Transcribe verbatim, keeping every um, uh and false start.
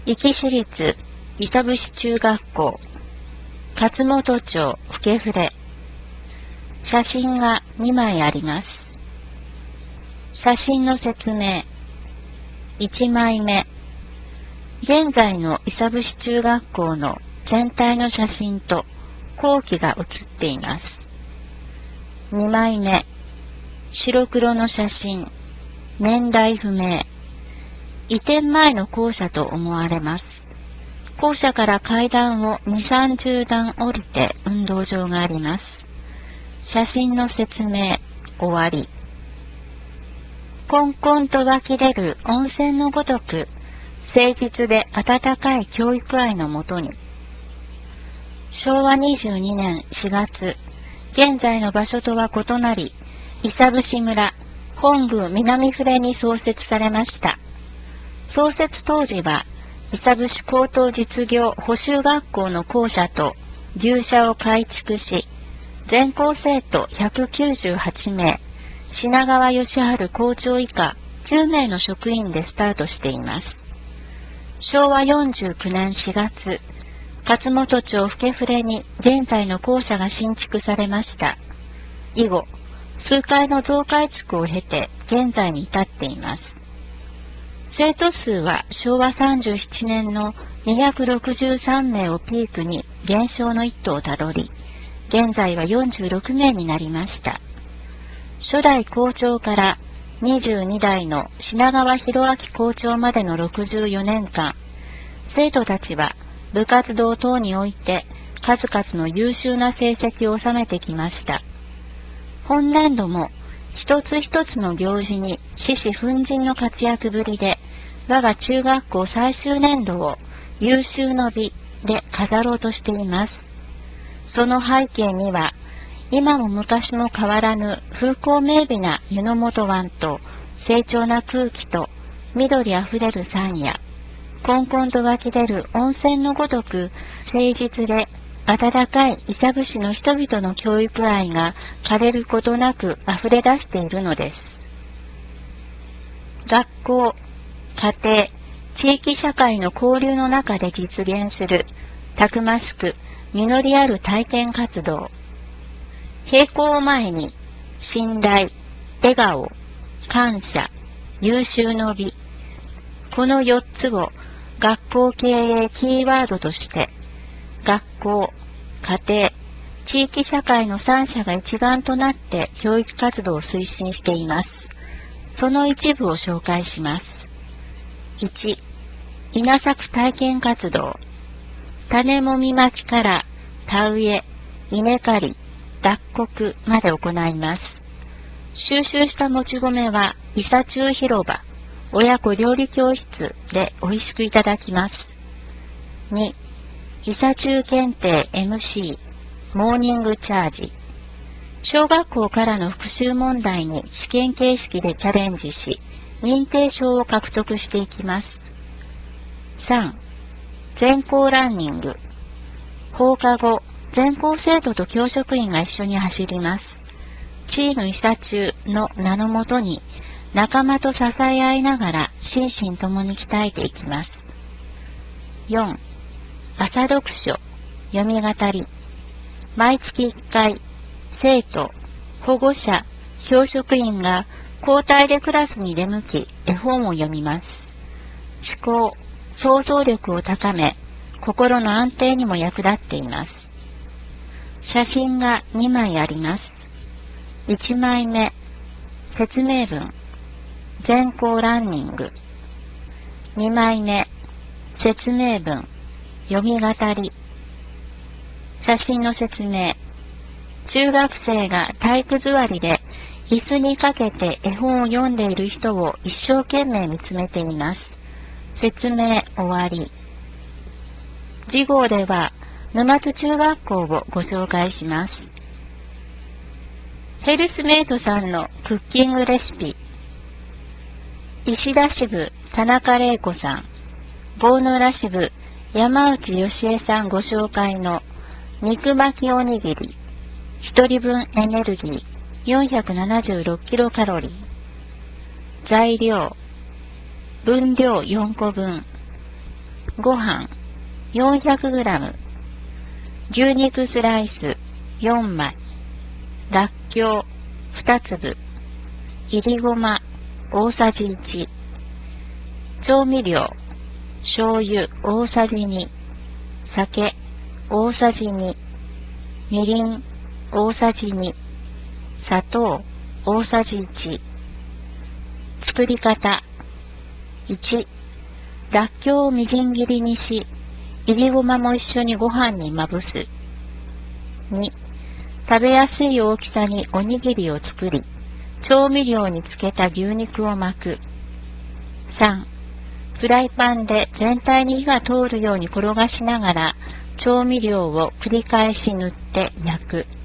壱岐市立伊佐伏中学校、勝本町ふふれ。写真がにまいあります。写真の説明。いちまいめ。現在の伊佐伏中学校の全体の写真と校旗が写っています。にまいめ。白黒の写真。年代不明。移転前の校舎と思われます。校舎から階段をに、さんじゅうだん降りて運動場があります。写真の説明、終わり。こんこんと湧き出る温泉のごとく、誠実で温かい教育愛のもとに、しょうわにじゅうにねんしがつ、現在の場所とは異なり、伊佐伏村本宮南船に創設されました。創設当時は、伊佐伏高等実業補習学校の校舎と牛舎を改築し、全校生徒ひゃくきゅうじゅうはちめい、品川義治校長以下きゅうめいの職員でスタートしています。しょうわよんじゅうきゅうねんしがつ、勝本町ふけふれに現在の校舎が新築されました。以後、数回の増改築を経て現在に至っています。生徒数はしょうわさんじゅうななねんのにひゃくろくじゅうさんめいをピークに減少の一途をたどり、現在はよんじゅうろくめいになりました。初代校長からにじゅうにだいの品川博明校長までのろくじゅうよねんかん、生徒たちは部活動等において数々の優秀な成績を収めてきました。本年度も一つ一つの行事に獅子奮迅の活躍ぶりで、我が中学校最終年度を優秀の美で飾ろうとしています。その背景には、今も昔も変わらぬ風光明媚な湯の本湾と清澄な空気と緑あふれる山野、こんこんと湧き出る温泉のごとく誠実で温かい伊佐伏の人々の教育愛が枯れることなく溢れ出しているのです。学校、家庭、地域社会の交流の中で実現するたくましく実りある体験活動。閉校を前に信頼、笑顔、感謝、優秀の美、このよっつを学校経営キーワードとして学校、家庭、地域社会のさんしゃが一丸となって教育活動を推進しています。その一部を紹介します。いち、稲作体験活動。種もみまきから田植え、稲刈り、脱穀まで行います。収集したもち米は伊佐中広場、親子料理教室でおいしくいただきます。に、伊佐中検定 エムシー、モーニングチャージ。小学校からの復習問題に試験形式でチャレンジし、認定証を獲得していきます。さん、全校ランニング。放課後、全校生徒と教職員が一緒に走ります。チーム伊佐中の名のもとに、仲間と支え合いながら心身ともに鍛えていきます。よん、朝読書、読み語り。毎月いっかい、生徒、保護者、教職員が交代でクラスに出向き、絵本を読みます。思考、想像力を高め、心の安定にも役立っています。写真がにまいあります。いちまいめ、説明文、全校ランニング。にまいめ、説明文、読み語り。写真の説明。中学生が体育座りで椅子にかけて絵本を読んでいる人を一生懸命見つめています。説明終わり。次号では沼津中学校をご紹介します。ヘルスメイトさんのクッキングレシピ。石田支部田中玲子さん、郷野浦支部山内義恵さんご紹介の肉巻きおにぎり。一人分エネルギー よんひゃくななじゅうろくキロカロリー。材料。分量よんこぶん。 ご飯 よんひゃくグラム、牛肉スライスよんまい、らっきょうにつぶ、いりごま大さじいち、調味料、醤油大さじに、酒大さじに、みりん大さじに、砂糖大さじいち。作り方。いち、らっきょうをみじん切りにし、いりごまも一緒にご飯にまぶす。に、食べやすい大きさにおにぎりを作り、調味料につけた牛肉を巻く。さん、フライパンで全体に火が通るように転がしながら、調味料を繰り返し塗って焼く。